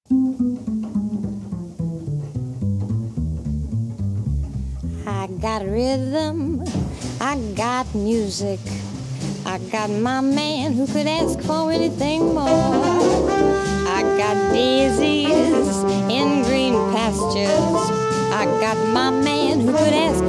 I got rhythm, I got music, I got my man who could ask for anything more. I got daisies in green pastures, I got my man who could ask